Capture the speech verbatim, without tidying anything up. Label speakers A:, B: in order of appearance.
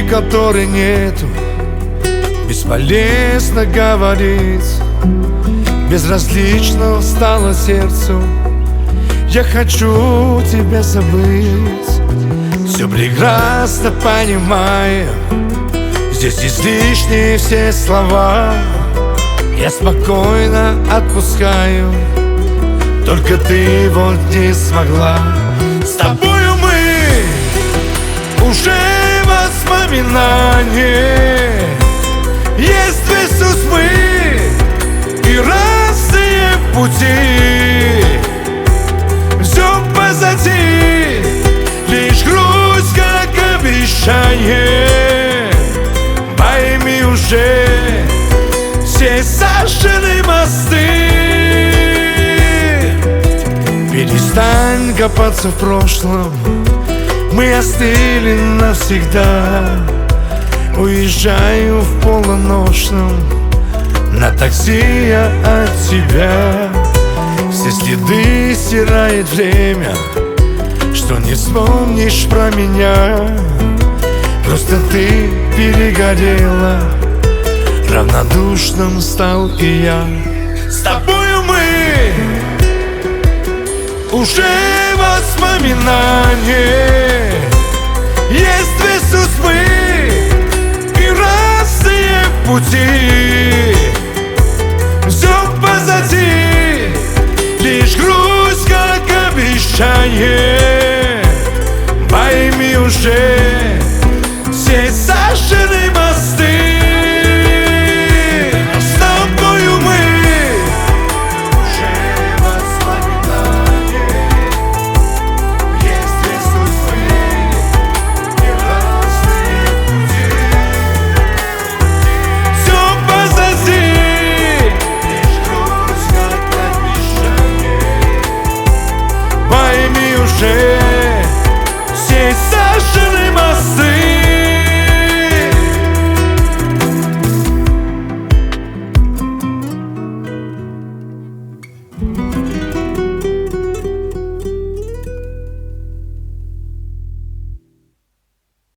A: которой нету. Бесполезно говорить, безразлично стало сердцу. Я хочу тебя забыть, все прекрасно понимаю. Здесь излишние все слова, я спокойно отпускаю. Только ты вот не смогла. С тобою мы уже воспоминания. Есть Иисус, мы и разные пути. Все позади, лишь грусть, как обещание. Пойми уже, все сожжены мосты. Перестань копаться в прошлом, мы остыли навсегда. Уезжаю в полуночном на такси я от тебя. Все следы стирает время, что не вспомнишь про меня. Просто ты перегорела, равнодушным стал и я. С тобою мы уже воспоминания. Есть Иисус, мы и разные пути. Все позади, лишь грусть, как обещание. Пойми уже,